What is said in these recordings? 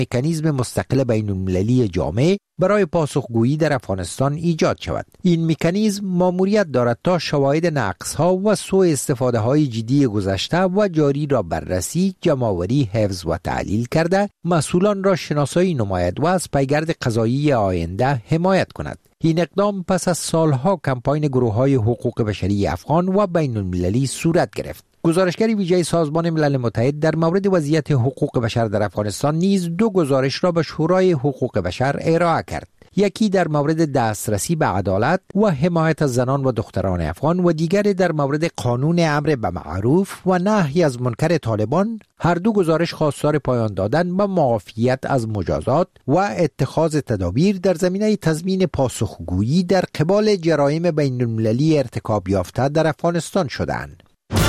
مکانیزم مستقل بین‌المللی جامع برای پاسخگویی در افغانستان ایجاد شود. این مکانیزم ماموریت دارد تا شواهد نقص‌ها و سوء استفاده‌های جدی گذشته و جاری را بررسی، جمع‌آوری، حفظ و تحلیل کرده، مسئولان را شناسایی نماید و از پیگرد قضایی آینده حمایت کند. این اقدام پس از سالها کمپاین گروه‌های حقوق بشری افغان و بین‌المللی صورت گرفت. گزارشگر ویژه سازمان ملل متحد در مورد وضعیت حقوق بشر در افغانستان نیز 2 گزارش را به شورای حقوق بشر ارائه کرد. یکی در مورد دسترسی به عدالت و حمایت از زنان و دختران افغان و دیگری در مورد قانون امر به معروف و نهی از منکر طالبان. هر 2 گزارش خواستار پایان دادن به معافیت از مجازات و اتخاذ تدابیر در زمینه تضمین پاسخگویی در قبال جرایم بین‌المللی ارتکاب یافته در افغانستان شدند.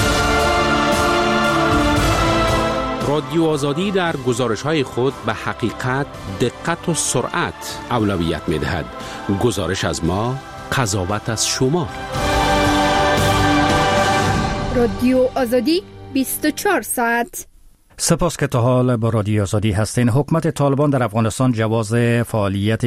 رادیو آزادی در گزارش‌های خود به حقیقت، دقت و سرعت اولویت می‌دهد. گزارش از ما، قضاوت از شما. رادیو آزادی 24 ساعت. سپاس که تا حال با رادیو آزادی هستین. حکومت طالبان در افغانستان جواز فعالیت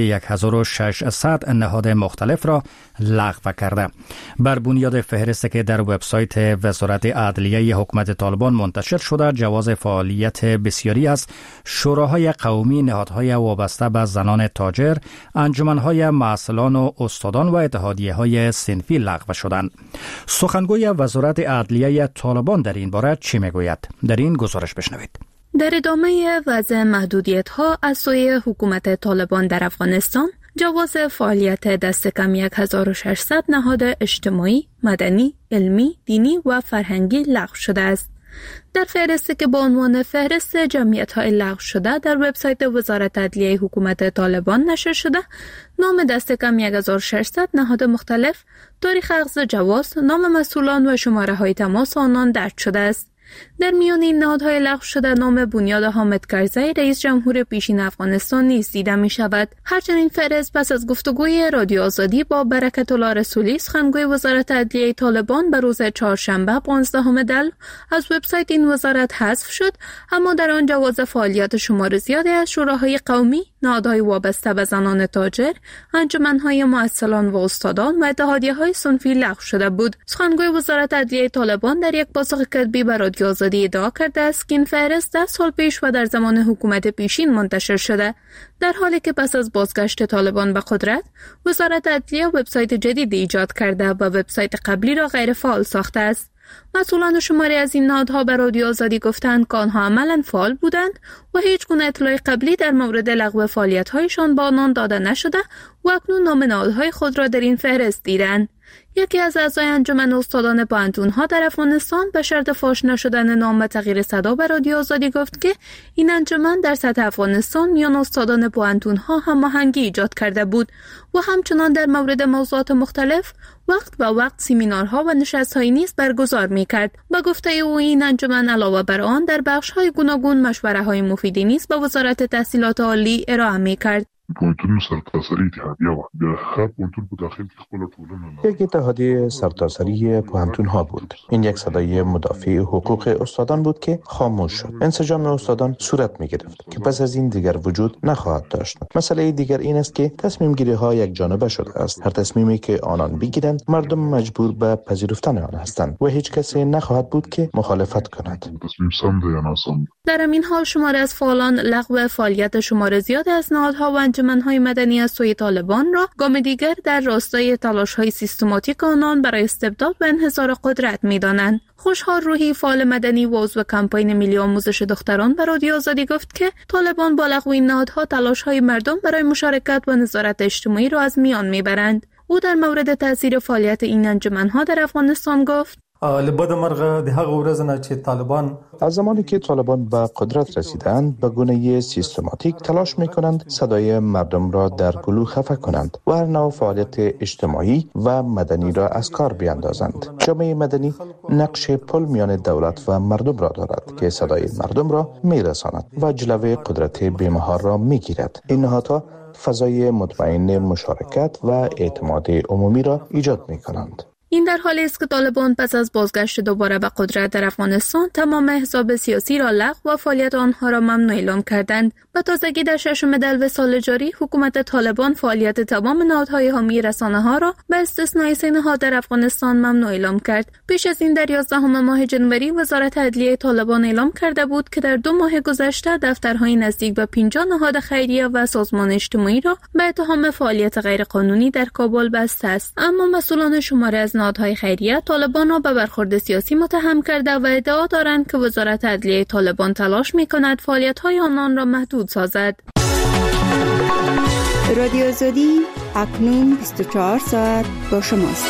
1600 نهاد مختلف را لغو کرده. بر بنیاد فهرستی که در وبسایت وزارت عدلیه حکومت طالبان منتشر شده، جواز فعالیت بسیاری از شوراهای قومی، نهادهای وابسته به زنان تاجر، انجمنهای معسلان و استادان و اتحادیه‌های صنفی لغو شدند. سخنگوی وزارت عدلیه طالبان در این باره چی میگوید؟ در این گزارش بشنوید. در ادامه وضع محدودیت‌ها از سوی حکومت طالبان در افغانستان، جواز فعالیت دست کم 1600 نهاد اجتماعی، مدنی، علمی، دینی و فرهنگی لغو شده است. در فهرستی که با عنوان فهرست جمعیت‌های لغو شده در وبسایت وزارت عدلیه حکومت طالبان نشر شده، نام دست کم 1600 نهاد مختلف، تاریخ اخذ جواز، نام مسئولان و شماره‌های تماس آنان درج شده است. در میان این نهادهای لغو شده نام بنیاد حامد کرزی رئیس جمهور پیشین افغانستان نیز دیده می شود. هرچند فهرست پس از گفتگوی رادیو آزادی با برکت الله رسولی، سخنگوی وزارت عدلیه طالبان، به روز چهارشنبه 15 دی از وبسایت این وزارت حذف شد، اما در آن جواز فعالیت شمار زیادی از شوراهای قومی، نهادهای وابسته به زنان تاجر، انجمنهای معسلان و استادان و اتحادیه‌های صنفی لغو شده بود. سخنگوی وزارت عدلیه طالبان در یک پاسخ کتبی به رادیو آزادی ادعا کرده است که این فهرست 10 سال پیش و در زمان حکومت پیشین منتشر شده، در حالی که پس از بازگشت طالبان به قدرت، وزارت عدلیه وبسایت جدیدی ایجاد کرده و وبسایت قبلی را غیر فعال ساخته است. مسئولان شماری از این نهادها به رادیو آزادی گفتند که آنها عملاً فعال بودند و هیچ گونه اطلاع قبلی در مورد لغو فعالیت‌هایشان به آنان داده نشده و اکنون نام نهادهای خود را در این فهرست دیدند. یکی از اعضای انجمن استادان پوهنتون‌ها در افغانستان به شرط فاش نشدن نام و تغییر صدا به رادیو آزادی گفت که این انجمن در سطح افغانستان میان استادان پوهنتون‌ها هماهنگی ایجاد کرده بود و همچنان در مورد موضوعات مختلف وقت به وقت سمینارها و نشست‌هایی نیز برگزار می‌کرد. به گفته او، این انجمن علاوه بر آن در بخش‌های گوناگون مشوره‌های مفیدی نیز به وزارت تحصیلات عالی ارائه می‌کرد. پوهنتون سرتاسری اتحادیه و د هر پوهنتون په داخل کې خپل ټولنه یک اتحادیه سرتاسری پوهنتون ها بود. این یک صدای مدافع حقوق استادان بود که خاموش شد. انسجام استادان صورت می گرفت که پس از این دیگر وجود نخواهد داشت. مسئله دیگر این است که تصمیم گیری ها یک جانبه شده است. هر تصمیمی که آنان بگیرند مردم مجبور به پذیرفتن آن هستند و هیچ کسی نخواهد بود که مخالفت کند. تصمیم سم ده یا ناسم. در همین حال شمار از فعالان لغو فعالیت شمار زیاد از نهادها و انجمن‌های مدنی از سوی طالبان را گام دیگر در راستای تلاش‌های سیستماتیک آنان برای استبداد و انحصار قدرت می‌دانند. خوشحال روحی، فعال مدنی و عضو کمپاین ملی آموزش دختران، به رادیو آزادی گفت که طالبان با لغو این نهادها تلاش‌های مردم برای مشارکت و نظارت اجتماعی را از میان می‌برند. او در مورد تاثیر فعالیت این انجمن‌ها در افغانستان گفت: لبد مرغ د هغه ورځ نه چې طالبان از زمانی که طالبان به قدرت رسیدند به گونه سیستماتیک تلاش می‌کنند صدای مردم را در گلو خفه کنند و هر نوع فعالیت اجتماعی و مدنی را از کار بیاندازند. جامعه مدنی نقش پل میان دولت و مردم را دارد که صدای مردم را می‌رساند و جلوه قدرت بی‌محال را می‌گیرد. این نهادها فضای مطمئن مشارکت و اعتماد عمومی را ایجاد می‌کنند. این در حالی است که طالبان پس از بازگشت دوباره به قدرت در افغانستان تمام احزاب سیاسی را لغو و فعالیت آنها را ممنوع اعلام کردند. به تازگی در 6 دلو سال جاری حکومت طالبان فعالیت تمام نهادهای حامی رسانه‌ها را به استثنای 3 نهاد در افغانستان ممنوع اعلام کرد. پیش از این در 11 ماه جنوری وزارت عدلیه طالبان اعلام کرده بود که در 2 ماه گذشته دفترهای نزدیک به 50 نهاد خیریه و سازمان اجتماعی را به اتهام فعالیت غیرقانونی در کابل بسته است. اما مسئولان شماری از نهادهای خیریه طالبان را به برخورد سیاسی متهم کرده و ادعا دارند که وزارت عدلیه طالبان تلاش می‌کند فعالیت‌های آنان را محدود سازد. رادیو آزادی اکنون 24 ساعت با شماست.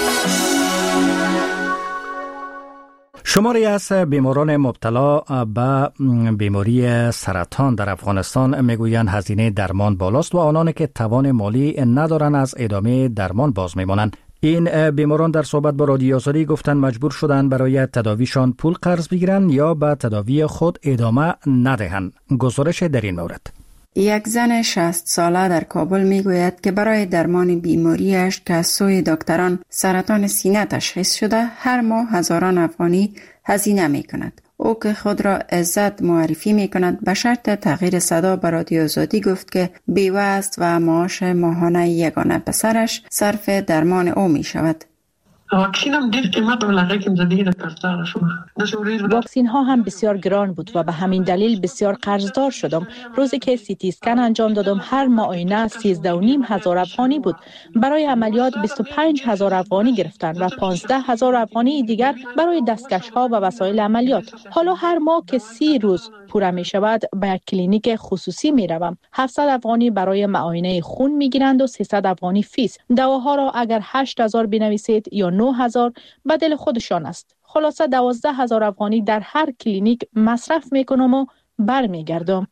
شماری از بیماران مبتلا به بیماری سرطان در افغانستان میگویند هزینه درمان بالاست و آنانی که توان مالی ندارند از ادامه درمان باز میمانند. این بیماران در صحبت با رادیو آزادی گفتند مجبور شدند برای تداویشان پول قرض بگیرند یا به تداوی خود ادامه ندهند. گزارش در این مورد. یک زن 60 ساله در کابل میگوید که برای درمان بیماریش که از سوی دکتران سرطان سینه تشخیص شده هر ماه هزاران افغانی هزینه می کند. او که خود را عزت معرفی می کند به شرط تغییر صدا به رادیو آزادی گفت که بیوه است و معاش ماهانه یگانه پسرش صرف درمان او می شود. واکسین ها هم بسیار گران بود و به همین دلیل بسیار قرضدار شدم. روزی که سیتی اسکن انجام دادم هر معاینه 13,500 افغانی بود. برای عملیات 25,000 افغانی گرفتند و 15,000 افغانی دیگر برای دستکش ها و وسایل عملیات. حالا هر ماه که 30 روز پوره می شود به یک کلینیک خصوصی می روم. 700 افغانی برای معاینه خون می گیرند و 300 افغانی فیس. دواها را اگر 8,000 بنویسید یا 9,000 به دل خودشان است. خلاصه 12,000 افغانی در هر کلینیک مصرف می کنم و برمیگردم.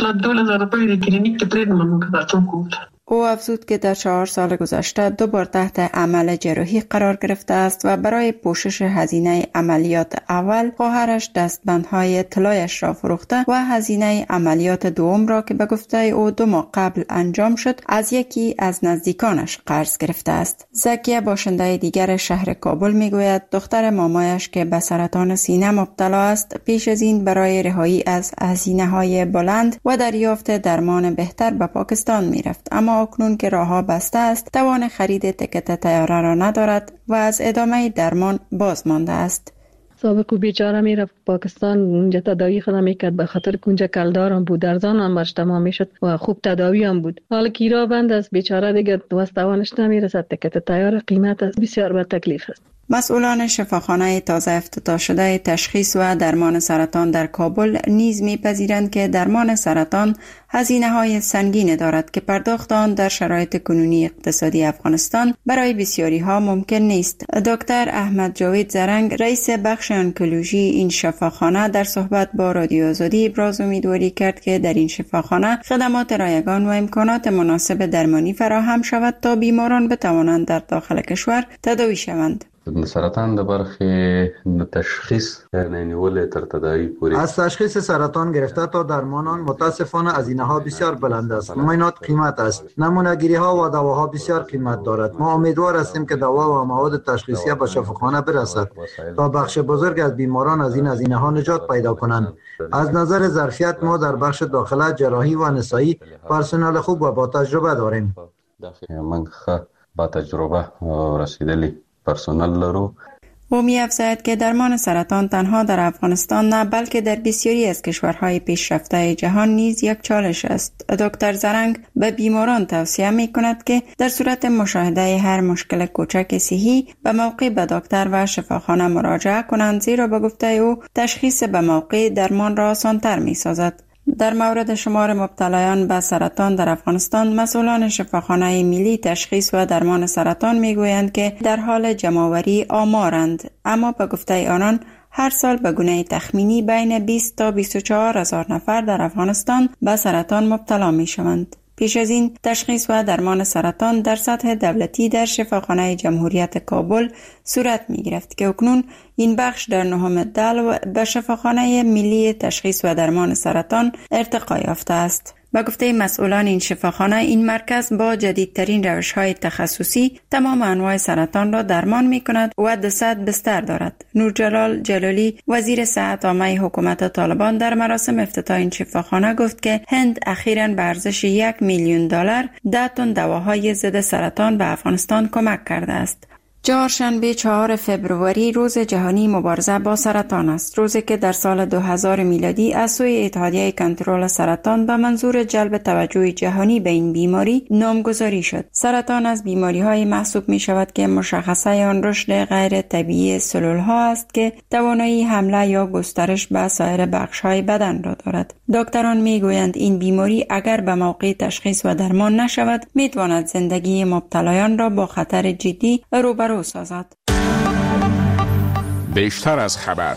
او افزود که در 4 سال گذشته 2 بار تحت عمل جراحی قرار گرفته است و برای پوشش هزینه عملیات اول خواهرش دستبندهای طلایش را فروخته و هزینه عملیات دوم را که به گفته او 2 ماه قبل انجام شد از یکی از نزدیکانش قرض گرفته است. زکیه باشنده دیگر شهر کابل میگوید دختر مامایش که به سرطان سینه مبتلا است پیش از این برای رهایی از هزینه‌های بلند و دریافت درمان بهتر به پاکستان میرفت، اما اکنون که راه‌ها بسته است توان خرید تکت طیاره را ندارد و از ادامه درمان باز مانده است. سابق بیچاره میرفت پاکستان اونجا تداوی خودم میکرد به خاطر اونجا کلدارم بود ارزان هم برش تمام میشد و خوب تداوی هم بود. حالا کیرا بند است بیچاره دیگه توانش نمیرسد تکت طیاره قیمت است بسیار با تکلیف است. مسئولان شفاخانه تازه افتتاح شده تشخیص و درمان سرطان در کابل نیز می‌پذیرند که درمان سرطان هزینه‌های سنگین دارد که پرداخت آن در شرایط کنونی اقتصادی افغانستان برای بسیاری‌ها ممکن نیست. دکتر احمد جاوید زرنگ رئیس بخش انکولوژی این شفاخانه در صحبت با رادیو آزادی ابراز امیدواری کرد که در این شفاخانه خدمات رایگان و امکانات مناسب درمانی فراهم شود تا بیماران بتوانند در داخل کشور تداوی شوند. سرطان د برخی تشخیص نیول تر تداوی پوری از تشخیص سرطان گرفته تا درمان آن متاسفانه هزینه ها بسیار بلند است. معاینات قیمت است. نمونه‌گیری ها و دواها بسیار قیمت دارد. ما امیدوار هستیم که دوا و مواد تشخیصی به شفاخانه برسد تا بخش بزرگ از بیماران از این هزینه ها نجات پیدا کنند. از نظر ظرفیت ما در بخش داخله جراحی و نسایی پرسنل خوب و با تجربه داریم. من با تجربه رسیدلی پرسنل لرو. او می‌افزاید که درمان سرطان تنها در افغانستان نه بلکه در بسیاری از کشورهای پیشرفته جهان نیز یک چالش است. دکتر زرنگ به بیماران توصیه می‌کند که در صورت مشاهده هر مشکل کوچک صحی به موقع به دکتر و شفاخانه مراجعه کنند، زیرا به گفته او تشخیص به موقع درمان را آسان‌تر می‌سازد. در مورد شمار مبتلایان به سرطان در افغانستان مسئولان شفاخانه ملی تشخیص و درمان سرطان میگویند که در حال جمع‌آوری آمارند، اما به گفته آنان هر سال به گونه تخمینی بین 20 تا 24 هزار نفر در افغانستان به سرطان مبتلا می شوند. پیش از این تشخیص و درمان سرطان در سطح دولتی در شفاخانه جمهوریت کابل صورت می گرفت که اکنون این بخش در 9 دلو به شفاخانه ملی تشخیص و درمان سرطان ارتقا یافته است. با گفته مسئولان این شفاخانه، این مرکز با جدیدترین روش‌های تخصصی تمام انواع سرطان را درمان می‌کند و 200 بستر دارد. نورجلال جلالی وزیر صحت عامه حکومت طالبان در مراسم افتتاح این شفاخانه گفت که هند اخیراً به ارزش $1,000,000 10 تن دواهای ضد سرطان به افغانستان کمک کرده است. چهارشنبه 4 فبروری روز جهانی مبارزه با سرطان است، روزی که در سال 2000 میلادی از سوی اتحادیه کنترل سرطان به منظور جلب توجه جهانی به این بیماری نامگذاری شد. سرطان از بیماری‌های محسوب می‌شود که مشخصه آن رشد غیر طبیعی سلول‌ها است که توانایی حمله یا گسترش به سایر بخش‌های بدن را دارد. دکتران می‌گویند این بیماری اگر به موقع تشخیص و درمان نشود، می‌تواند زندگی مبتلایان را با خطر جدی روبرو سازد. بیشتر از خبر.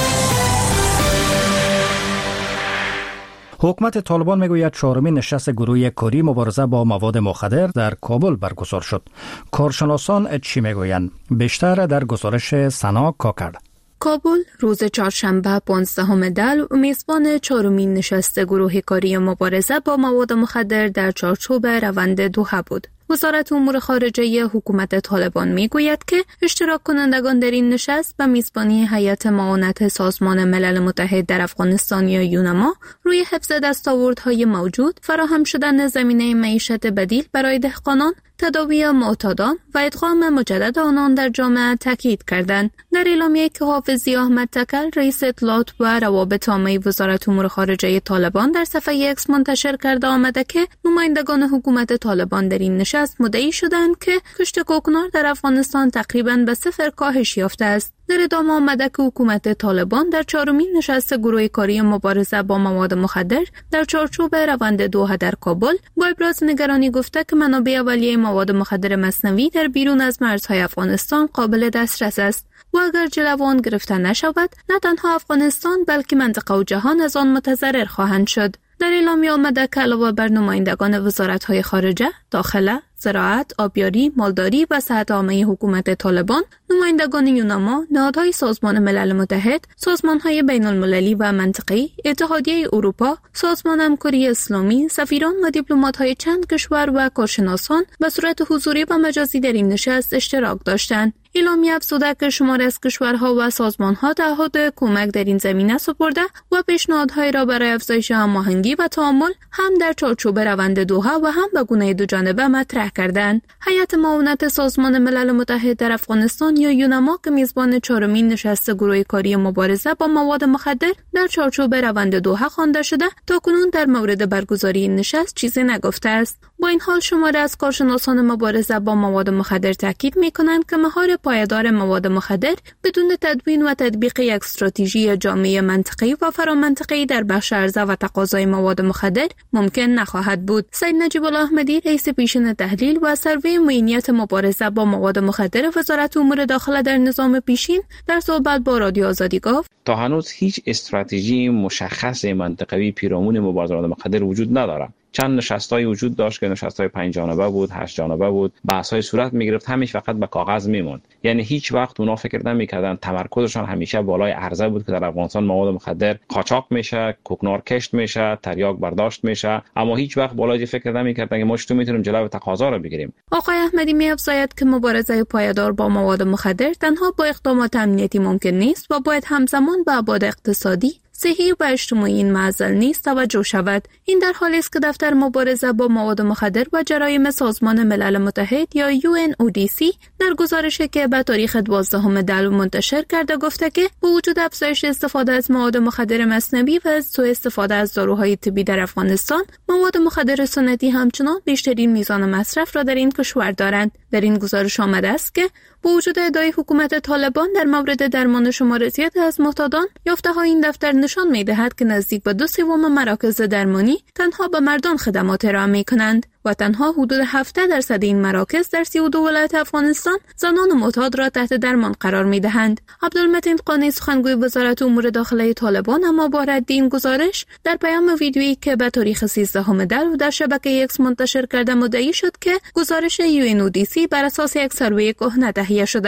حکومت طالبان میگوید 4مین نشست گروه کاری مبارزه با مواد مخدر در کابل برگزار شد. کارشناسان چی میگویند؟ بیشتر در گزارش سنا کاکر. کابل روز چهارشنبه 15 دی میزبان 4مین نشست گروه کاری مبارزه با مواد مخدر در چارچوب روند دوحه بود. وزارت امور خارجه حکومت طالبان میگوید که اشتراک کنندگان در این نشست به میزبانی هیئت معاونت سازمان ملل متحد در افغانستان یا یونما روی حفظ دستاوردهای موجود، فراهم شدن زمینه معیشت بدیل برای دهقانان، تداوی معتادان و ادغام مجدد آنان در جامعه تاکید کردند. در اعلامیه‌ای که حافظی احمد تکل رئیس اطلاعات و روابط عامه وزارت امور خارجه طالبان در صفحه ایکس منتشر کرده آمده که نمایندگان حکومت طالبان در این نشست مدعی شدند که کشت کوکنار در افغانستان تقریباً به 0 کاهش یافته است. در ادامه آمده که حکومت طالبان در 4مین نشست گروه کاری مبارزه با مواد مخدر در چارچوب روند دوحه در کابل با ابراز نگرانی گفته که منابع اولیه مواد مخدر مصنوی در بیرون از مرزهای افغانستان قابل دسترس است و اگر جلو آن گرفته نشود، نه تنها افغانستان بلکه منطقه و جهان از آن متضرر خواهند شد. در اعلامیه آمده که علاوه بر نمایندگان وزارت‌های خارجه، داخله، زراعت، آبیاری، مالداری و صحت عامه حکومت طالبان، نمایندگان یونما، نهادهای سازمان ملل متحد، سازمان‌های بین‌المللی و منطقه‌ای، اتحادیه اروپا، سازمان همکاری اسلامی، سفیران و دیپلمات‌های چند کشور و کارشناسان به صورت حضوری و مجازی در این نشست اشتراک داشتند. اعلامیه افزوده که شمار از کشورها و سازمان‌ها تعهد کمک در این زمینه سپرده و پیشنهادهای را برای افزایش هماهنگی و تعامل هم در چارچوب روند دوحه و هم به گونه دوجانبه مطرح کردند. هیئت معاونت سازمان ملل متحد در افغانستان یا یونما که میزبان 4مین نشست گروه کاری مبارزه با مواد مخدر در چارچوب روند دوحه خوانده شده، تاکنون در مورد برگزاری این نشست چیزی نگفته است. با این حال شمار از کارشناسان مبارزه با مواد مخدر تاکید می‌کنند که مهار پایدار مواد مخدر بدون تدوین و تطبیق یک استراتژی جامعه منطقه‌ای و فرامنطقه‌ای در بخش عرضه و تقاضای مواد مخدر ممکن نخواهد بود. سید نجیب الله احمدی رئیس پیشین تحلیل و سروی معینیت مبارزه با مواد مخدر وزارت امور داخله در نظام پیشین در صحبت با رادیو آزادی گفت تا هنوز هیچ استراتژی مشخص منطقوی پیرامون مبارزه با مواد مخدر وجود ندارد. چند نشست‌های وجود داشت که نشست‌های 5 جانبه بود، 8 جانبه بود، بحث‌های صورت می‌گرفت، همیشه فقط به کاغذ میموند. یعنی هیچ وقت اونا فکر نمی‌کردن، تمرکزشان همیشه بالای عرضه بود که در افغانستان مواد مخدر قاچاق میشه، کوکنار کشت میشه، تریاک برداشت میشه، اما هیچ وقت بالای فکر نمی‌کردن که ما چطور میتونیم جلوی تقاضا رو بگیریم. آقای احمدی می‌افزاید که مبارزه پایدار با مواد مخدر تنها با اقدامات امنیتی ممکن نیست و باید همزمان با ابعاد اقتصادی، صحی و اجتماعی این معضل نیز توجه شود. این در حالی است که دفتر مبارزه با مواد مخدر و جرایم سازمان ملل متحد یا UNODC در گزارشی که به تاریخ 12 دی منتشر کرده گفته که با وجود افزایش استفاده از مواد مخدر مصنوی و سوء استفاده از داروهای طبی در افغانستان، مواد مخدر سنتی همچنان بیشترین میزان مصرف را در این کشور دارند. در این گزارش آمده است که با وجود ادعای حکومت طالبان در مورد درمان شمار زیادی از معتادان، یافته‌های این دفتر نشان می‌دهد که نزدیک به 2/3 مراکز درمانی تنها به مردان خدمات ارائه می‌کنند و تنها حدود 7% این مراکز در 32 ولایت افغانستان زنان معتاد را تحت درمان قرار می‌دهند. عبدالمتین قانی سخنگوی وزارت امور داخله طالبان اما با رد این گزارش در پیام ویدیویی که به تاریخ 13 دی در شبکه ایکس منتشر کرده مدعی شد که گزارش UNODC بر اساس یک سروی کهنه تهیه شده است.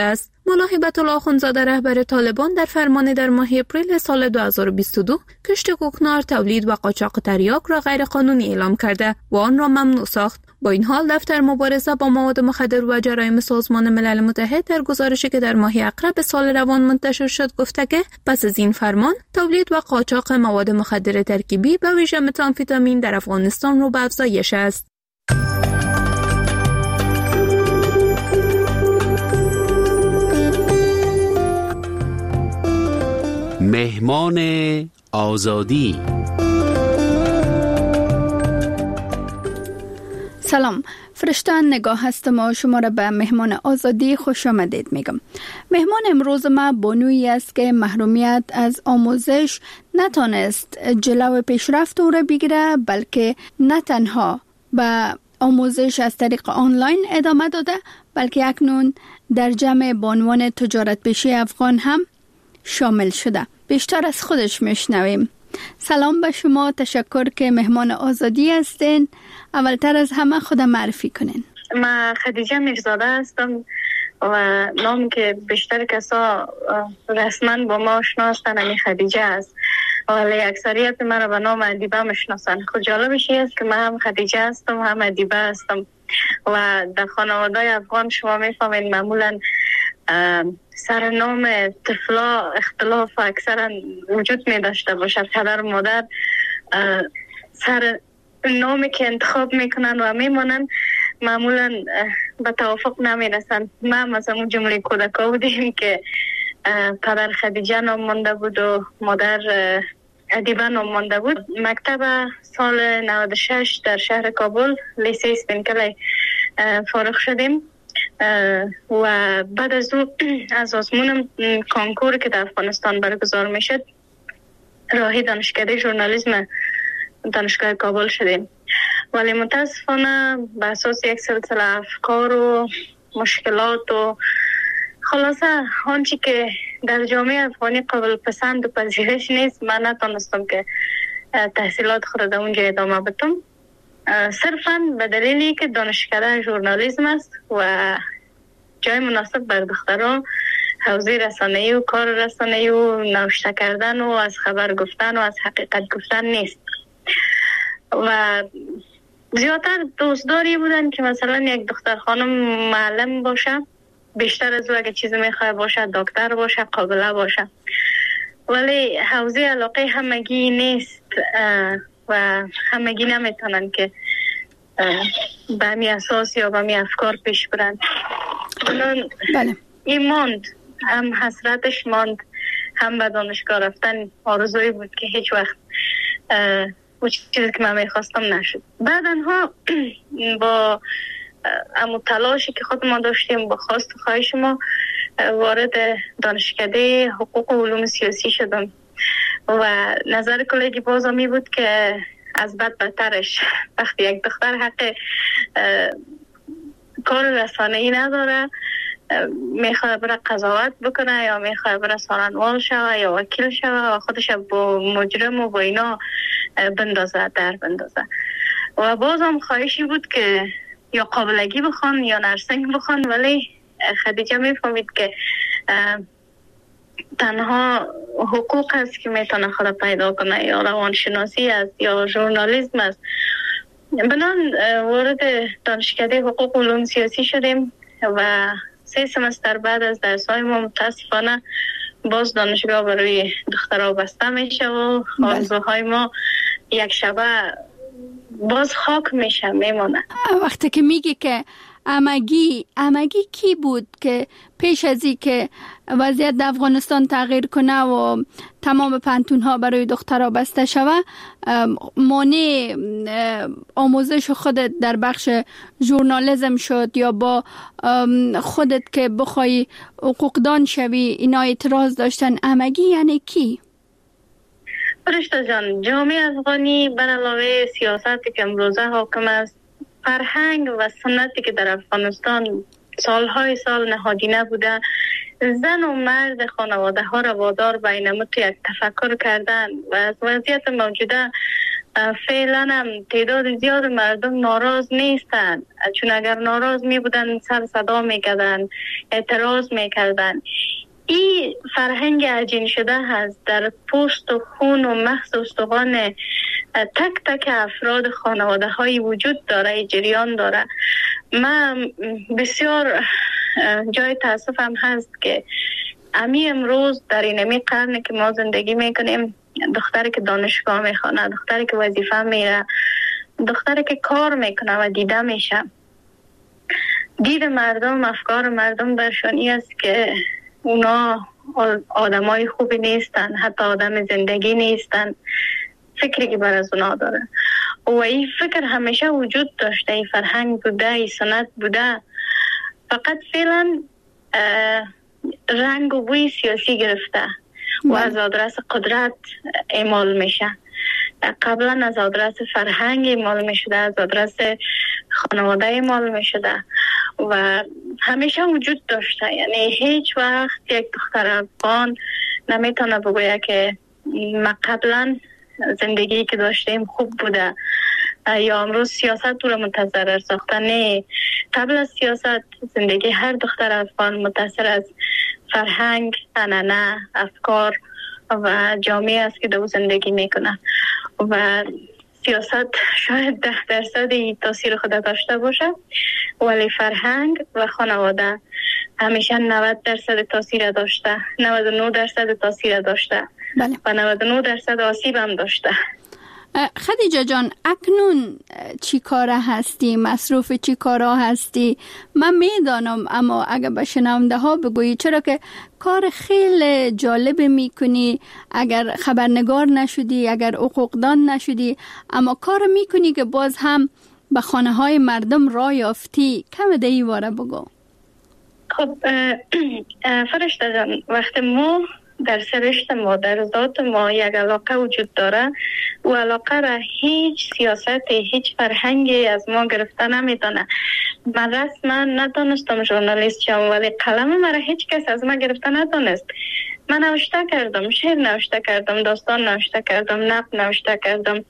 ملا هیبت الله اخوندزاده رهبر طالبان در فرمان در ماه اپریل سال 2022 کشت کوکنار، تولید و قاچاق تریاک را غیر قانونی اعلام کرده و آن را ممنوع ساخت. با این حال دفتر مبارزه با مواد مخدر و جرایم سازمان ملل متحد در گزارشی که در ماه اقرب سال روان منتشر شد گفته که پس از این فرمان تولید و قاچاق مواد مخدر ترکیبی به ویژه متامفتامین در افغانستان رو به افزایش است. مهمان آزادی. سلام، فرشته نگاه هستم و شما را به مهمان آزادی خوش آمدید میگم. مهمان امروز ما بانویی است که محرومیت از آموزش نتانست جلو پیشرفت او را بگیره، بلکه نه تنها به آموزش از طریق آنلاین ادامه داده، بلکه اکنون در جمع بانوان تجارت پیشه افغان هم شامل شده. بیشتر از خودش میشنویم. سلام به شما، تشکر که مهمان آزادی هستین. اولتر از همه خود معرفی کنین. من خدیجه میرزاده هستم و نام که بیشتر کسا رسما با ما شناستن همی خدیجه است، ولی اکثریت من را به نام ادیبه میشناسن. خود جالبش است که من هم خدیجه هستم هم ادیبه هستم و در خانواده افغان شما میفهمین معمولا سرنام طفلا اختلاف اکثرا وجود می داشته باشد. پدر و مادر سر نامی که انتخاب میکنن و میمانن معمولا به توافق نمیرسن. ما مثلا اون جمله کودکا بودیم که پدر خدیجه نام مانده بود و مادر ادیبه نام مانده بود. مکتب سال 96 در شهر کابل لیسه اسپینکلی فارغ شدیم و بعد از او از آزمون کانکور که در افغانستان برگزار میشد راهی دانشکده ژورنالیسم دانشگاه کابل شدیم، ولی متاسفانه به اساس یک سلسله افکار و مشکلات و خلاصه آنچه که در جامعه افغانی قابل پسند و پذیرش نیست، من نتونستم که تحصیلات خود در اونجا ادامه بدم، صرفاً به دلیلی که دانشکده ژورنالیسم است و جای مناسب بر دختران حوزه رسانه‌ای و کار رسانه‌ای و نوشته کردن و از خبر گفتن و از حقیقت گفتن نیست. و زیادتر دوستداری بودن که مثلا یک دختر خانم معلم باشه، بیشتر از او اگه چیزی میخواه باشه دکتر باشه، قابله باشه، ولی حوزه علاقه همگی نیست و همگی نمیتونن که به همی اساس یا به همی افکار پیش برن. بله. این ماند، هم حسرتش ماند، هم به دانشگاه رفتن آرزوی بود که هیچ وقت اون چیزی که من میخواستم نشد. بعدنها با امو تلاشی که خود ما داشتیم با خواست و خواهش ما وارد دانشکده حقوق و علوم سیاسی شدم و نظر کلیگی بازم می بود که از بد بدترش وقتی یک دختر حق کار رسانه‌ای نداره، میخواد بره قضاوت بکنه یا میخواد بره سارنوال شوه یا وکیل شوه و خودش با مجرم و با اینا بندازه در بندازه. و بازم خواهشی بود که یا قابلگی بخوان یا نرسنگ بخوان، ولی خدیجه میفهمید که تنها حقوق است که میتونه خود پیدا کنه، یا روانشناسی است یا ژورنالیسم است. بنان وارد دانشکده حقوق و علوم سیاسی شدیم و 3 سمستر بعد از درس‌های ما متاسفانه باز دانشگاه برای دخترها بسته میشه و آرزوهای ما یک شبه باز خاک میشه میمونه. وقتی که میگی که امگی کی بود که پیش از این که وضعیت در افغانستان تغییر کنه و تمام پانتون‌ها برای دخترها بسته شوه، مانع آموزش خودت در بخش ژورنالیسم شد یا با خودت که بخوای حقوقدان شوی اینا اعتراض داشتن؟ امگی یعنی کی؟ فرشته جان، جامعه افغانی بر علاوه سیاستی که امروزه حاکم است، فرهنگ و سنتی که در افغانستان سالهای سال نهادینه بوده، زن و مرد خانواده ها را وادار به این یک تفکر کردن و از وضعیت موجوده فعلا هم تعداد زیاد مردم ناراض نیستن، چون اگر ناراض می بودن سر صدا می کردن، اعتراض می کردن. این فرهنگ عجین شده هست در پوست و خون و مغز و استخوان تک تک افراد خانواده های وجود داره، جریان داره. من بسیار جای تاسفم هست که امروز در این قرن که ما زندگی میکنیم، دختری که دانشگاه میخونه، دختری که وظیفه میره، دختری که کار میکنه و دیده میشه، دید مردم، افکار مردم برشان این است که اونا آدمای خوبی نیستن، حتی آدم زندگی نیستن. فکری که بر از اونا داره و این فکر همیشه وجود داشته، این فرهنگ بوده، این سنت بوده، فقط فعلا رنگ و بوی سیاسی گرفته و از آدرس قدرت اعمال میشه. قبلا از آدرس فرهنگ اعمال میشده، از آدرس خانواده اعمال میشده و همیشه وجود داشته. یعنی هیچ وقت یک دختر افغان نمیتونه بگویه که ما قبلا زندگی که داشتیم خوب بوده یا امروز سیاست تو رو متضرر ساخته. نه، قبل از سیاست زندگی هر دختر افغان متاثر از فرهنگ، عنعنه، افکار و جامعه است که دو زندگی میکنه و سیاست شاید 10% تاثیر خود داشته باشه، ولی فرهنگ و خانواده همیشه 90% تاثیر داشته، 99% تاثیر داشته و 99% آسیب هم داشته. خدیجه جان، اکنون چی کاره هستی؟ مصروف چی کارا هستی؟ من میدانم، اما اگر به شنونده ها بگویی، چرا که کار خیلی جالب میکنی، اگر خبرنگار نشدی، اگر حقوقدان نشدی، اما کار میکنی که باز هم به خانه های مردم راه یافتی. کم دیگه واره بگو. خب فرشته جان، وقتی ما در سرشت ما، در ذات ما یک علاقه وجود داره، و علاقه را هیچ سیاستی، هیچ فرهنگی از ما گرفته نمیتونه. من رسما ندانستم ژورنالیست شم، ولی قلم مرا هیچ کس از ما گرفته ندانست. من نوشته کردم، شعر نوشته کردم، داستان نوشته کردم، نقد نوشته کردم،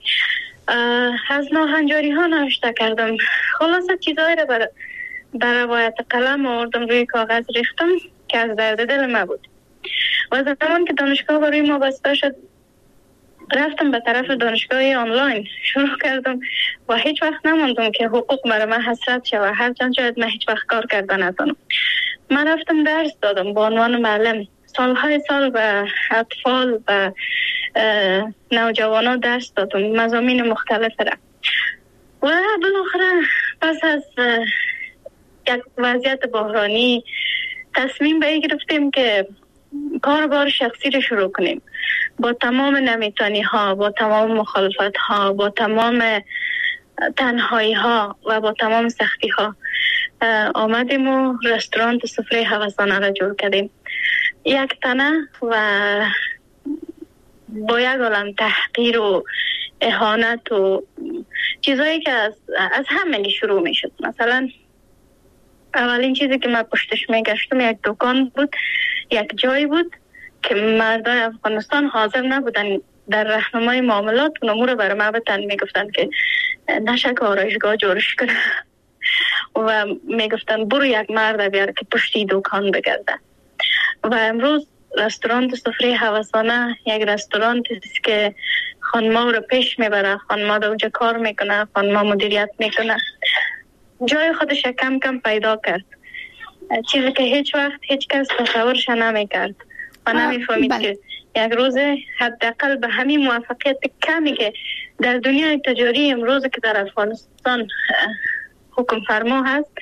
از ناهنجاری ها نوشته کردم. خلاصه چیزایی را بر روایت قلم آوردم، روی کاغذ ریختم که از درد دل ما بود. و زمان که دانشگاه برای ما بسته شد، رفتم به طرف دانشگاه آنلاین، شروع کردم و هیچ وقت نماندم که حقوق مرا من حسرت شود، هرچند شاید من هیچ وقت کار کرده نتونم. من رفتم درس دادم به عنوان معلم، سالهای سال به اطفال و نوجوانان درس دادم، مضامین مختلف را. و بالاخره پس از یک وضعیت بحرانی تصمیم به این گرفتیم که کاربار شخصی رو شروع کنیم. با تمام نمیتانی ها، با تمام مخالفت ها، با تمام تنهایی ها و با تمام سختی ها آمدیم و رستوران سفره هوسانه را جور کردیم. یک تنه و با یک عالم تحقیر و اهانت و چیزایی که از همگی شروع می شد. مثلا اولین چیزی که من پشتش می گشتم یک دکان بود، یک جایی بود که مردای افغانستان حاضر نبودن در راهنمای معاملات اون امور برای ما بتن. می گفتن که نشک آرایشگاه جورش کنه و می گفتن برو یک مرد بیار که پشتی دکان بگرده. و امروز رستوران سفره هوسانه یک رستوران است که خانما رو پیش میبره، خانما در اونجا کار میکنه، خانما مدیریت میکنه، جای خودش کم کم پیدا کرد، چیزی که هیچ وقت هیچ کس تصورش نمیکرد و نمیفهمید که یک روز حداقل به همین موفقیت کمی که در دنیای تجاری امروز که در افغانستان حکم فرما هست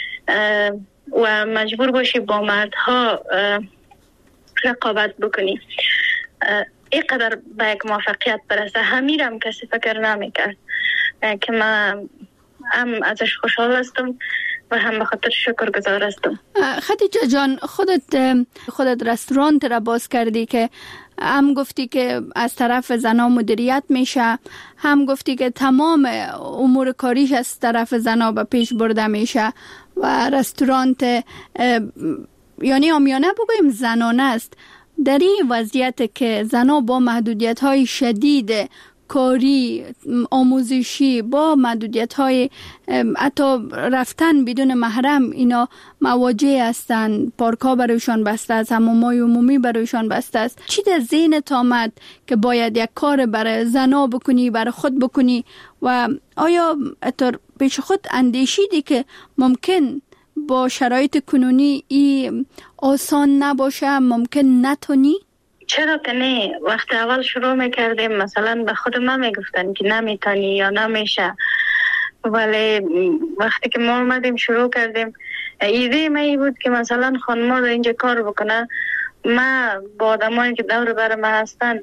و مجبور باشی با مردها رقابت بکنی، اینقدر به یک موفقیت برسه، همیرم کسی فکر نمیکرد که من هم ازش خوشحال هستم و هم به خاطر شکرگزار هستم. خدیجه جان، خودت رستورانت را باز کردی که هم گفتی که از طرف زنا مدیریت میشه، هم گفتی که تمام امور کاریش از طرف زنا به پیش برده میشه و رستورانت یعنی عامیانه بگویم زنانه است. در این وضعیت که زنا با محدودیت های شدید کاری، آموزشی با محدودیت های حتی رفتن بدون محرم اینا مواجه هستند. پارک ها برایشان بسته است، حمام های عمومی برایشان بسته است. چی در ذهنت آمد که باید یک کار برای زنا بکنی، برای خود بکنی و آیا پیش خود اندیشیدی که ممکن با شرایط کنونی ای آسان نباشه، ممکن نتونی؟ چرا که نه. وقت اول شروع میکردیم مثلا به خود ما میگفتن که نمیتونی یا نمیشه، ولی وقتی که ما اومدیم شروع کردیم ایده ما ای بود که مثلا خانم در اینجا کار بکنه. ما با آدمایی که دور بر ما هستن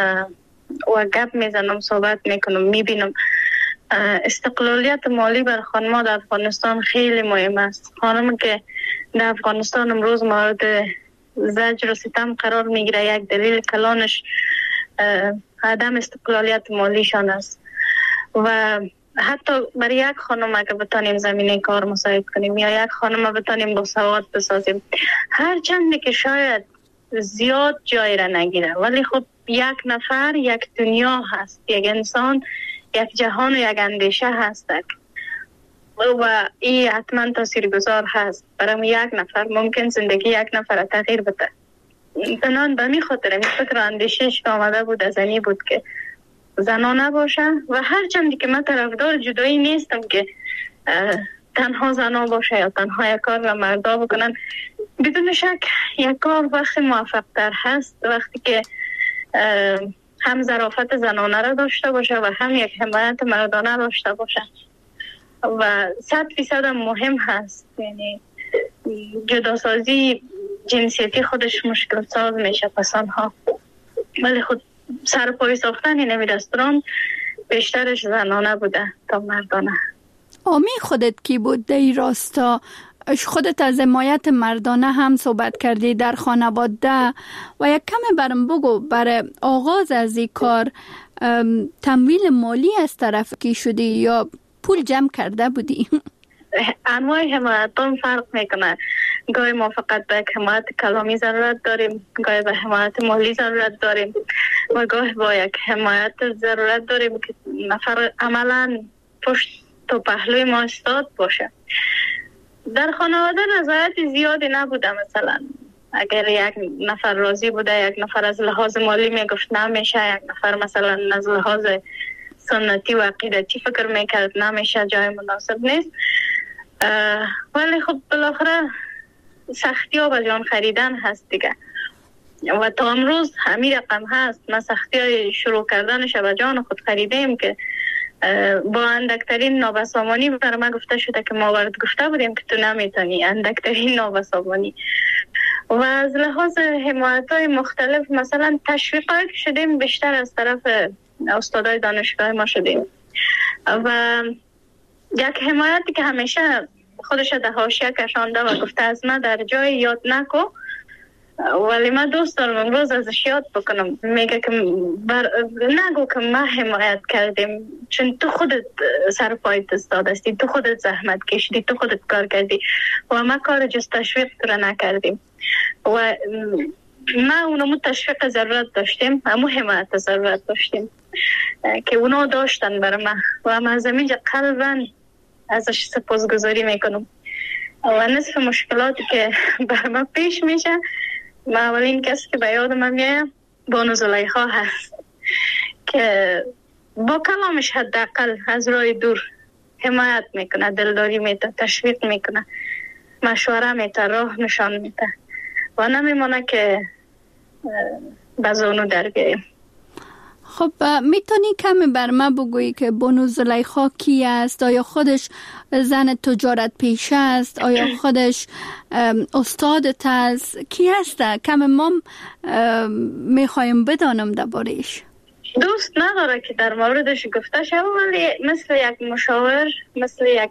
و گپ میزنم، صحبت میکنم، میبینم استقلالیت مالی بر خانم در افغانستان خیلی مهم است. خانم که در افغانستان امروز مورد زجر و ستم قرار میگیره، یک دلیل کلانش عدم استقلالیت مالیشان است. و حتی برای یک خانم اگه بتانیم زمینه کار مساعد کنیم یا یک خانم بتانیم با سواد بسازیم، هر چندی که شاید زیاد جای را نگیره، ولی خب یک نفر یک دنیا هست، یک انسان یک جهان و یک اندیشه هست و این حتما تاثیرگذار هست. برای یک نفر ممکن زندگی یک نفر تغییر بده. بنان به می خاطر این فکر اندیشش که آمده بود از اینی بود که زنا نباشه و هر چندی که من طرفدار جدایی نیستم که تنها زنا باشه یا تنها یک کار را مردا بکنن. بدون شک یک کار وقتی موفق تر هست وقتی که هم ظرافت زنانه را داشته باشه و هم یک حمایت مردانه داشته باشه و 100% مهم هست. یعنی جداسازی جنسیتی خودش مشکل ساز میشه پسانها، ولی خود سرپای ساختن این دستوران بیشترش زنانه بوده تا مردانه. آمی خودت کی بود در این راستا؟ خودت از حمایت مردانه هم صحبت کردی در خانواده و یک کم برم بگو برای آغاز از این کار تمویل مالی از طرف کی شدی یا پول جمع کرده بودی؟ انواع حمایتان فرق میکنه. گاهی ما فقط به حمایت کلامی ضرورت داریم، گاهی به حمایت مالی ضرورت داریم و گاهی با یک حمایت ضرورت داریم که نفر عملا پشت و پهلوی ما استاد باشه. در خانواده رضایت زیادی نبوده. مثلا اگر یک نفر راضی بوده، یک نفر از لحاظ مالی میگفت نمیشه، یک نفر مثلا از لحاظ سنتی و عقیدتی فکر میکرد نمیشه، جای مناسب نیست. ولی خب بالاخره سختی ها به جان خریدن هست دیگه و تا امروز همین رقم هست. ما سختی های شروع کردنش به جان خود خریدیم که با اندکترین نابسامانی برای ما گفته شده که ما ورد گفته بودیم که تو نمیتونی، اندکترین نابسامانی. و از لحاظ حمایت های مختلف مثلا تشویق های شدیم بیشتر از طرف استادای دانشگاه ما شدیم و یک حمایتی که همیشه خودش در حاشیه کشانده و گفته از من در جای یاد نکو، ولی من دوست دارم امروز ازش یاد بکنم. میگه که نگو که ما حمایت کردیم، چون تو خودت سر پایت استاد هستی، تو خودت زحمت کشیدی، تو خودت کار کردی و ما کار جز تشویق تو نکردیم و ما اونمو تشویق ضرورت داشتیم، همو حمایت ضرورت داشتیم که اونا داشتن برای ما و من از همینجا قلباً ازش سپاسگزاری میکنم. و نصف مشکلاتی که بر ما پیش میشه، ما اولین کسی که به یاد من میایه بانو زلیخا هست که با کلامش حداقل از راه دور حمایت میکنه، دلداری میده، تشویق میکنه، مشوره میده، راه نشان میده و نمیمونه که بزانو در بیاییم. خب میتونی کمی بر من بگویی که بانو زلیخا کی است؟ آیا خودش زن تجارت پیشه است؟ آیا خودش استادت است؟ کی است؟ کمی ما میخوایم بدانم درباره‌اش. دوست نداره که در موردش گفته شد، ولی مثل یک مشاور، مثل یک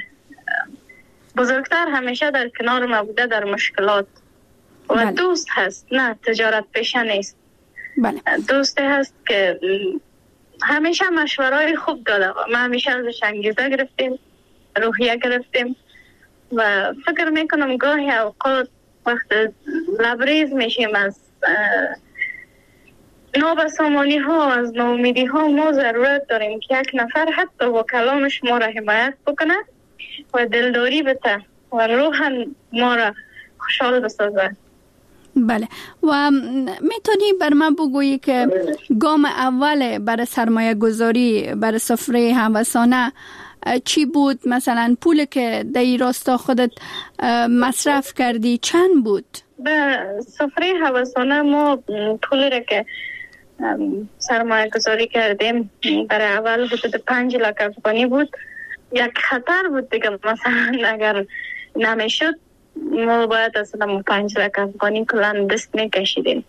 بزرگتر همیشه در کنار ما بوده در مشکلات و دوست هست، نه تجارت پیشه نیست. بله. دوستی هست که همیشه مشورهای خوب داده. ما همیشه ازش انگیزه گرفتیم، روحیه گرفتیم و فکر میکنم گاهی اوقات وقت لبریز میشیم از نابسامانی ها، از ناامیدی ها ما ضرورت داریم که یک نفر حتی با کلامش ما را حمایت بکنه و دلداری بده و روحاً ما را خوشحال بسازه. بله. و میتونی بر من بگویی که گام اول برای سرمایه گذاری برای سفره هوسانه چی بود؟ مثلا پول که در این راستا خودت مصرف کردی چند بود؟ به سفره هوسانه ما پولی را که سرمایه گذاری کردیم برای اول حدود 5 لک افغانی بود. یک خطر بود دیگه، مثلا اگر نمیشد ما باید اصلا 5 لک افغانی کلان دست میکشیدیم،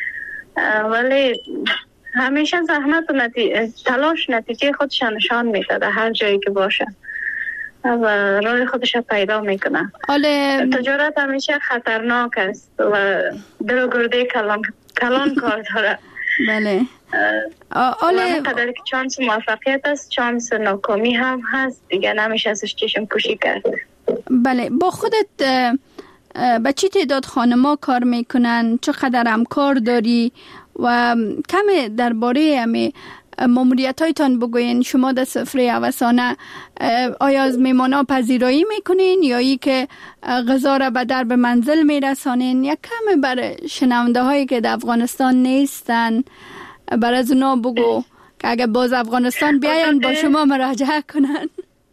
ولی همیشه زحمت و تلاش نتیجه خودش نشان میده در هر جایی که باشه و راه خودش پیدا میکنه. تجارت همیشه خطرناک است و دل و گرده کلان کار داره. بله. قدر که چانس موفقیت است چانس ناکامی هم هست دیگه، نمیشه ازش چشم پوشی کرد. بله. با خودت به چی تعداد خانما کار میکنن؟ چقدر همکار داری؟ و کم درباره همه ماموریت هایتان بگوین. شما در سفره هوسانه آیا از میمانا پذیرایی میکنین یا ای که غذا را به درب منزل میرسانین؟ یک کم برای شنونده هایی که در افغانستان نیستن برای از اونا بگو که اگر باز افغانستان بیاین با شما مراجعه کنن.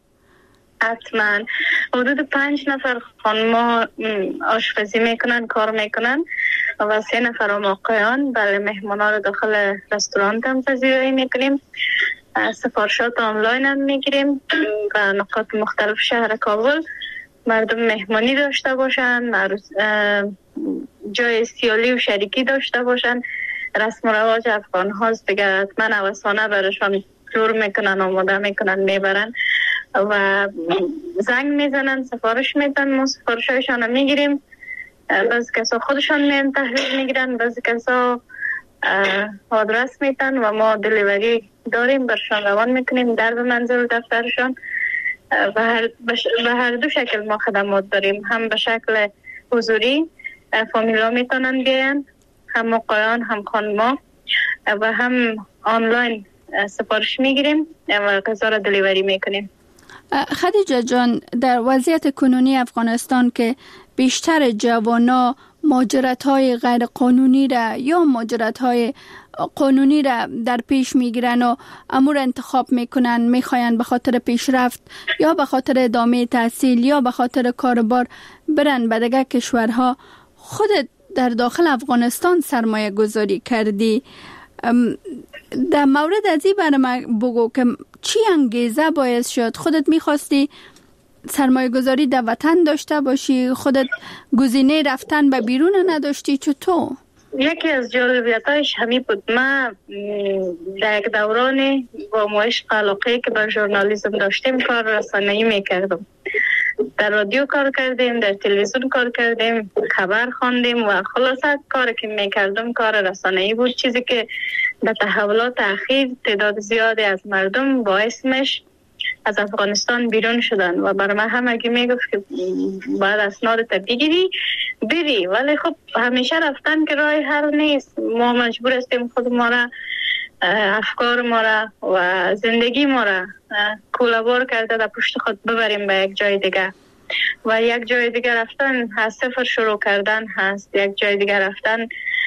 حتما حدود 5 نفر خانما آشپزی میکنن، کار میکنن و 3 نفر هم آقایان. بله، مهمانا رو داخل رستوران هم پذیرایی میکنیم، سفارشات آنلاین هم میگیریم و نقاط مختلف شهر کابل. مردم مهمانی داشته باشن، جای سیالی و شریکی داشته باشن، رسم و رواج افغان هاست دیگه، حتما هوسانه برشان جور میکنن، آماده میکنن، میبرن و زنگ میزنن، سفارش میدن، ما سفارش هایشان میگیریم. بعضی کسا خودشان میم تحویل میگیرن، بعضی کسا آدرس میتن و ما دلیوری داریم برشان روان میکنیم در به منزل دفترشان. و هر دو شکل ما خدمات داریم، هم به شکل حضوری فامیلا میتونن بیاین، هم آقایان هم خانما، و هم آنلاین سفارش میگیریم و غذا را دلیوری میکنیم. خدیجه جان، در وضعیت کنونی افغانستان که بیشتر جوانا مهاجرت‌های غیر قانونی را یا مهاجرت‌های قانونی را در پیش میگیرن و امور انتخاب میکنن، میخواین به خاطر پیشرفت یا به خاطر ادامه تحصیل یا به خاطر کاربار برن به دیگر کشورها، خودت در داخل افغانستان سرمایه گذاری کردی. در مورد از این برای من بگو که چی انگیزه باعث شد خودت میخواستی سرمایه گذاری در وطن داشته باشی، خودت گزینه رفتن به بیرون نداشتی؟ چطور؟ یکی از جالبیتایش همین بود. من در یک دورانی با عشق علاقه که بر ژورنالیسم داشتیم کار رسانه‌ای میکردم. در رادیو کار کردیم، در تلویزیون کار کردیم، خبر خواندیم و خلاصه کاری که میکردم کار رسانه‌ای بود، چیزی که به تحولات اخیر تعداد زیادی از مردم باعث میشه از افغانستان بیرون شدن و برای من همگی میگفت که باید اسنادت بگیری بری، ولی خب همیشه رفتن که راه حل نیست. ما مجبور هستیم خود ما را، افکار ما را و زندگی ما را کوله‌بار کرده در پشت خود ببریم به یک جای دیگه و یک جای دیگه رفتن از صفر شروع کردن هست، یک جای دیگه رفتن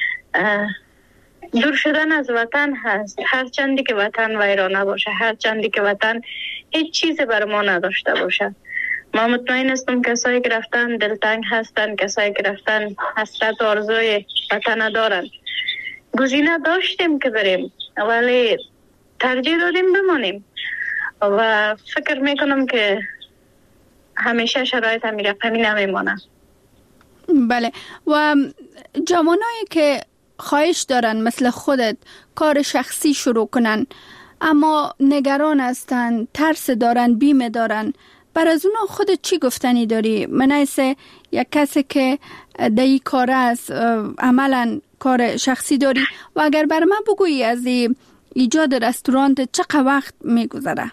دور شدن از وطن هست. هر چندی که وطن ویرانه باشه، هر چندی که وطن هیچ چیزی بر ما نداشته باشه. ما مطمئن هستم کسایی که رفتن دلتنگ هستن، کسایی که رفتن حسرت و آرزوی وطن دارن. گزینه داشتیم که بریم ولی ترجیح دادیم بمانیم و فکر میکنم که همیشه شرایط همین رقمی نمیمانه. بله. و جوانایی که خواهش دارن مثل خودت کار شخصی شروع کنن اما نگران هستن، ترس دارن، بیمه دارن، بر از اونا خودت چی گفتنی داری؟ من ایسه یک کسی که در این کار است، عملا کار شخصی داری و اگر بر من بگویی از ایجاد رستورانت چقدر وقت میگذره؟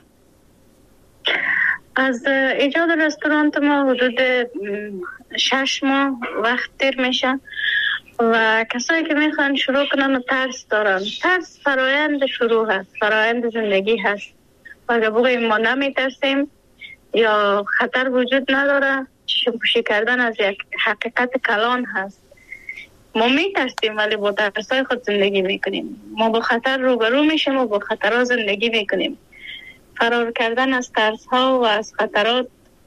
از ایجاد رستورانت ما حدود 6 ماه وقت دیر میشه و کسایی که میخوان شروع کنن و ترس دارن. ترس فرایند شروع هست، فرایند زندگی هست و اگه بگوییم ما نمیترسیم یا خطر وجود نداره، چشم پوشی کردن از یک حقیقت کلان هست. ما میترسیم ولی با ترسای خود زندگی میکنیم. ما با خطر روبرو میشیم و با خطرها زندگی میکنیم. فرار کردن از ترس ها و از خطرات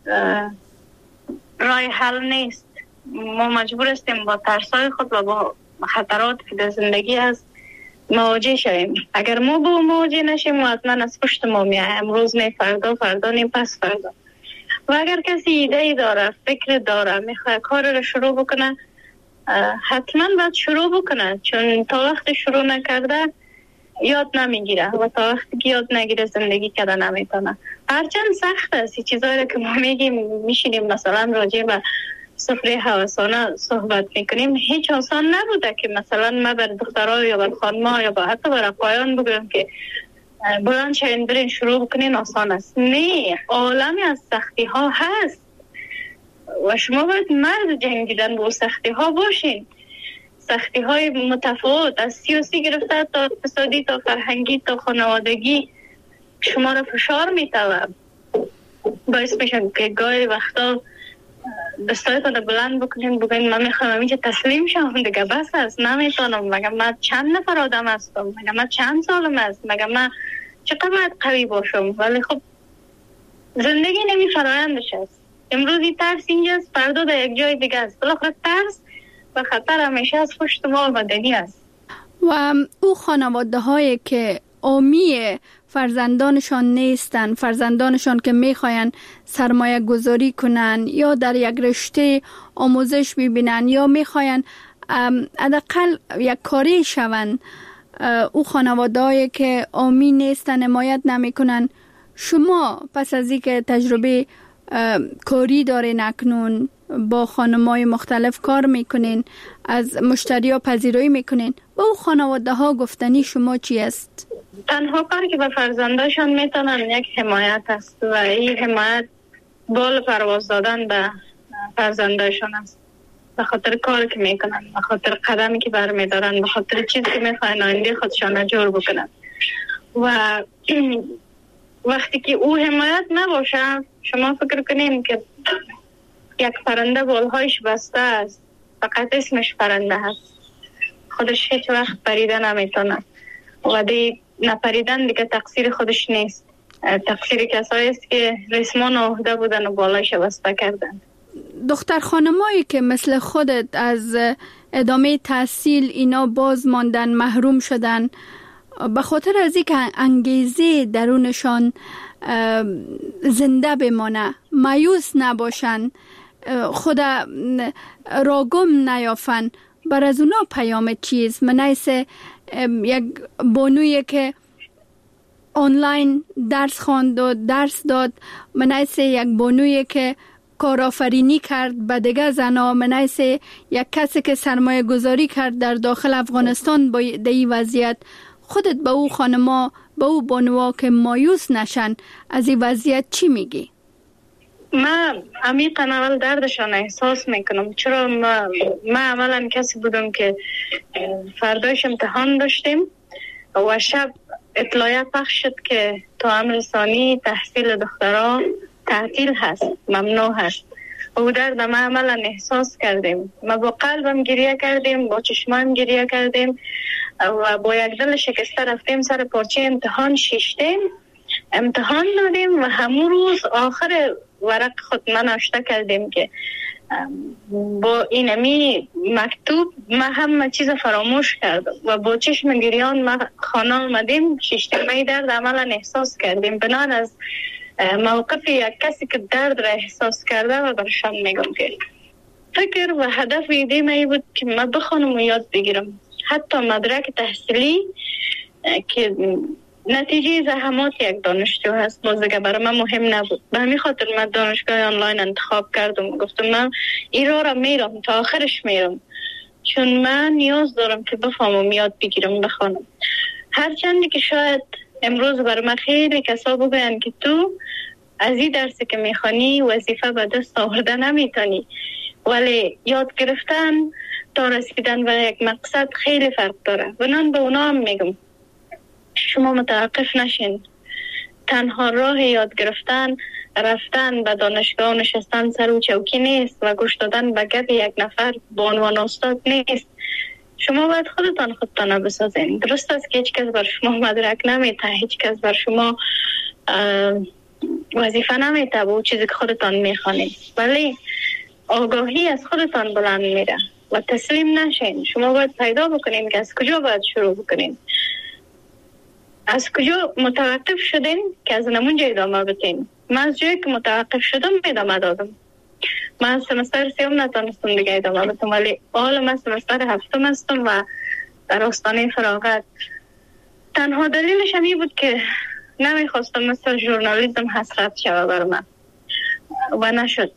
راه حل نیست. ما مجبور هستیم با ترسای خود و با خطرات که در زندگی هست مواجه شویم. اگر ما با مواجه نشیم و حتما از پشت ما میایه، امروز نه، فردا نیم، پس فردا. و اگر کسی ایده داره، فکر داره، میخواد کار رو شروع بکنه، حتما باید شروع بکنه، چون تا وقت شروع نکرده یاد نمیگیره و تا وقتی که یاد نگیره زندگی کرده نمیتونه. هرچند سخت است چیزایی که ما میگیم، میشینیم مثلا راجع به سفره هوسانه صحبت میکنیم، هیچ آسان نبوده که مثلا ما بر دخترها یا بر خانم‌ها یا حتی بر آقایان بگم که بلند شوین برین شروع بکنین آسان است. نه، عالمی از سختی ها هست و شما باید مرد جنگیدن با سختی ها باشین. سختی های متفاوت از سیاسی گرفته تا اقتصادی تا فرهنگی تا خانوادگی شما را فشار میتوه، باعث میشه که گاهی وقتا دستایتان رو بلند بکنین، بگین من میخوام اینجا تسلیم شم دیگه، بس است، نمیتونم، مگه من چند نفر آدم هستم، مگه من چند سالم است، مگه من چقدر باید قوی باشم. ولی خب زندگی نمی فرایندش است. امروزی ترس اینجاست، فردا در یک جای دیگه است. بالاخره ترس و خطر همیشه از پشت ما آمدنی است. و او خانواده هایی که آمی فرزندانشان نیستن، فرزندانشان که میخواین سرمایه گذاری کنن یا در یک رشته آموزش ببینن یا میخواین حداقل یک کاری شون، او خانواده هایی که آمی نیستن، حمایت نمیکنن، شما پس از اینکه تجربه کاری دارین، اکنون با خانم‌های مختلف کار میکنین، از مشتری ها پذیرایی میکنین، با او خانواده ها گفتنی شما چی است؟ تنها کاری که به فرزنداشان میتونن یک حمایت است و این حمایت بال پرواز دادن به فرزنداشان است، به خاطر کاری که میکنن، به خاطر قدمی که برمیدارن، به خاطر چیزی که میخواین آینده خودشان جور بکنن. و وقتی که او حمایت نباشه، شما فکر کنین که یک پرنده بالهایش بسته است، فقط اسمش پرنده هست، خودش هیچ وقت پریده نمیتونه و دی نپریدن دیگه تقصیر خودش نیست، تقصیر کسایی است که ریسمان عهده بودن و بالایش بسته کردن. دختر خانمایی که مثل خودت از ادامه تحصیل اینا باز ماندن، محروم شدن، به خاطر از اینکه انگیزه درونشان زنده بمانه، مایوس نباشن، خود راگم نیافن، بر از اونا پیام چیز؟ منیس یک بانویی که آنلاین درس خواند و درس داد، منیس یک بانویی که کارآفرینی کرد به دیگه زنا، منیس یک کسی که سرمایه گذاری کرد در داخل افغانستان با دی وضعیت، خودت به او خانما، به او بانوها که مایوس نشن از این وضعیت چی میگی؟ من عمیقاً اول دردشان احساس میکنم، چرا من عملاً کسی بودم که فرداش امتحان داشتیم و شب اطلاعیه پخش شد که تا امر ثانی تحصیل دخترها تعطیل هست، ممنوع هست. و درد ما عملاً احساس کردیم، ما با قلبم گریه کردیم، با چشمام گریه کردیم و با یک دل شکسته رفتیم سر پارچه امتحان شیشتیم، امتحان دادیم و همون روز آخر ورق خود من نوشته کردیم که با اینمی مکتوب ما همه چیز فراموش کردم و با چشم گریان ما خانه آمدیم. شیشتیمه درد عملا احساس کردیم بنان از موقف یک کسی که درد را احساس کرده و برشان میگم که فکر و هدف ایده من بود که من بخوانم و یاد بگیرم. حتی مدرک تحصیلی که نتیجه زحمات یک دانشجو هست، باز دیگه برای من مهم نبود. به همین خاطر من دانشگاه آنلاین انتخاب کردم و گفتم من این را میرم تا آخرش میرم، چون من نیاز دارم که بفهمم، یاد بگیرم، بخوانم. هرچندی که شاید امروز برای من خیلی کسا بگوین که تو از این درسی که میخوانی وظیفه به دست آورده نمیتونی، ولی یاد گرفتن تا رسیدن به یک مقصد خیلی فرق داره. و به اونا هم میگم شما متوقف نشین. تنها راه یاد گرفتن رفتن به دانشگاه نشستن سر و چوکی نیست و گوش دادن به گپ یک نفر به عنوان استاد نیست. شما باید خودتان بسازین. درست است که هیچ کس بر شما مدرک نمیده، هیچ کس بر شما وظیفه نمیده با چیزی که خودتان میخوانید، ولی آگاهی از خودتان بلند میره و تسلیم نشین. شما باید پیدا بکنین که از کجا باید شروع بکنین، از کجا متوقف شدین که از نمونجا ادامه بتین. من از جایی که متوقف شدم ادامه دادم. من سمستر سیوم نتانستم دیگه ادامه بدم، ولی حالا من سمستر هفتم هستم و در آستانه فراغت. تنها دلیلش هم این بود که نمیخواستم مثل ژورنالیسم حسرت شوه بر من و نشد.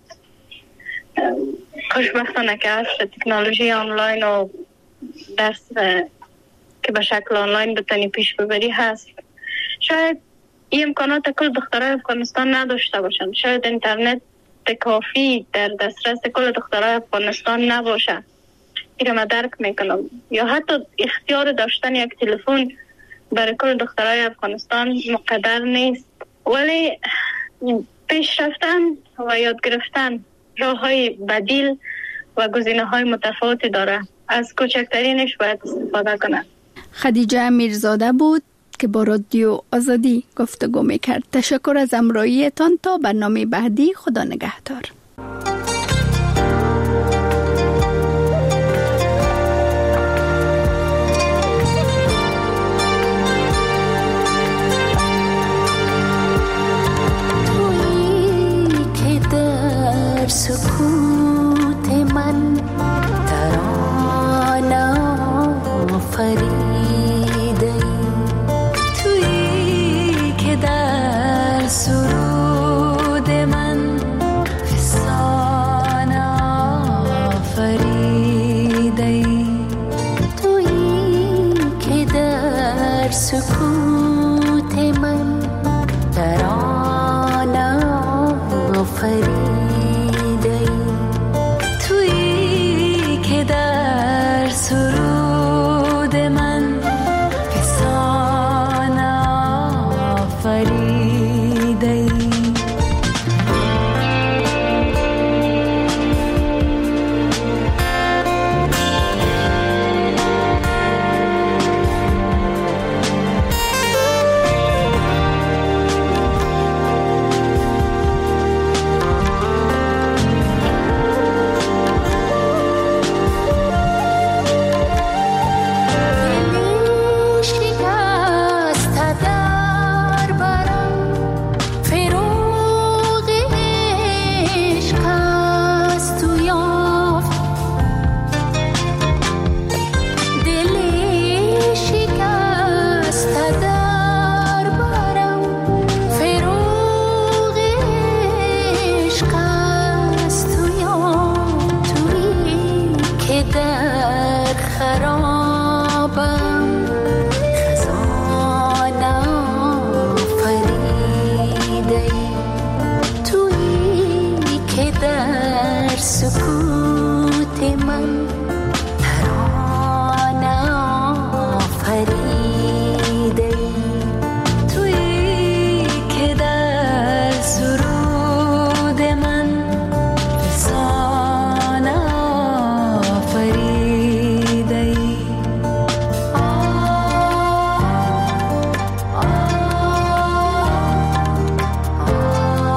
خوشبختانه که عصر تکنولوژی آنلاین و درس که به شکل آنلاین بتانی پیش ببری هست. شاید این امکانات کل دخترای افغانستان نداشته باشند، شاید اینترنت کافی در دسترس کل دخترای افغانستان نباشه، این من درک میکنم، یا حتی اختیار داشتن یک تلفن برای کل دخترای افغانستان مقدر نیست، ولی پیش رفتن و یاد گرفتن راه های بدیل و گزینه های متفاوتی داره. از کوچکترینش باید استفاده کنه. خدیجه میرزاده بود که با رادیو آزادی گفتگو میکرد. تشکر از همراهیتان. تا برنامه بعدی، خدا نگهدار. تویی که در سکوت من ترانه آفریدی، در سرود من فسانه آفریدی، تویی که در سکوت من ترانه آفریدی، تویی که در سرود من فسانه آفریدی.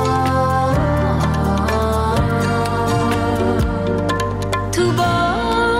تو با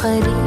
آفرین